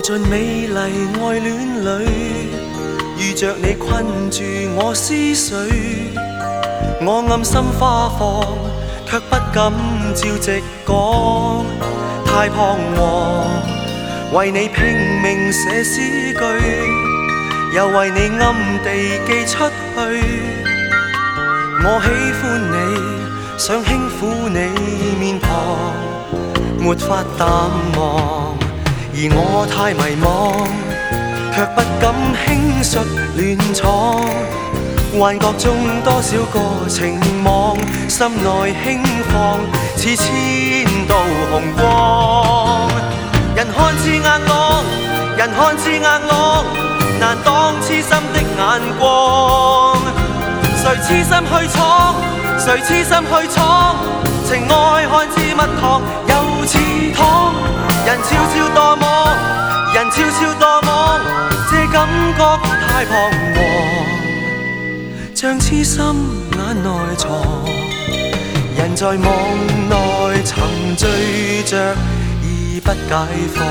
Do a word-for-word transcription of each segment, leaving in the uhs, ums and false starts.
盡美麗愛戀裏，遇着你困住我思緒，我暗心花放，卻不敢照直講，太彷徨。為你拼命寫詩句，又為你暗地寄出去。我喜歡你，想輕撫你面龐，沒法淡忘。而我太迷惘，卻不敢輕率亂闖。幻覺中多少個情網，心內輕放，似千道紅光。人看似硬朗，人看似硬朗，難擋痴心的眼光。誰痴心去闖，誰痴心去闖，情愛看似蜜糖又似糖。人悄悄墮網，人悄悄墮網，這感覺太彷徨，像痴心眼內藏。人在網內沉醉着，已不解放。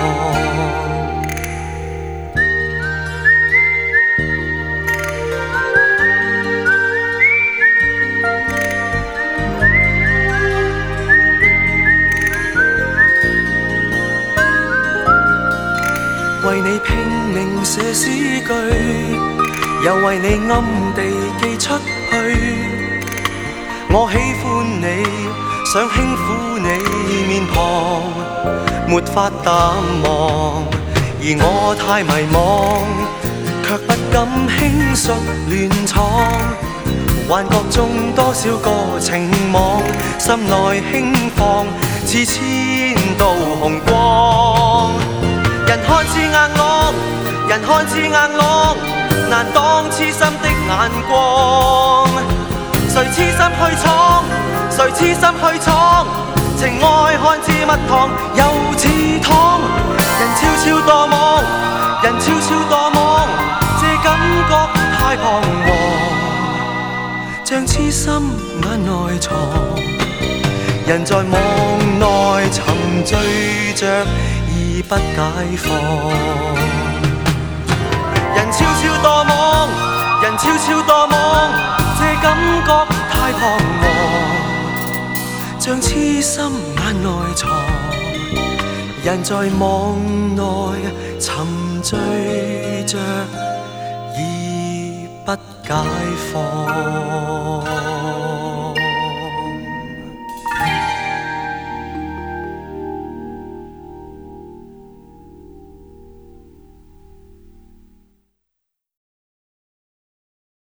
為你拼命寫詩句，又為你暗地寄出去。我喜歡你，想輕撫你面龐，沒法淡忘。而我太迷惘，卻不敢輕率亂闖。幻覺中多少個情網，心內輕放，似千道紅光。人看似硬朗，人看似硬朗，難擋痴心的眼光。誰痴心去闖，誰痴心去闖，情愛看似蜜糖又似糖。人悄悄墮網，人悄悄墮網，這感覺太彷徨，像痴心眼內藏。人在網內沉醉着，已不解放。人悄悄墮網，人悄悄墮網，這感覺太彷徨，像痴心眼內藏。人在網內沉醉着，已不解放。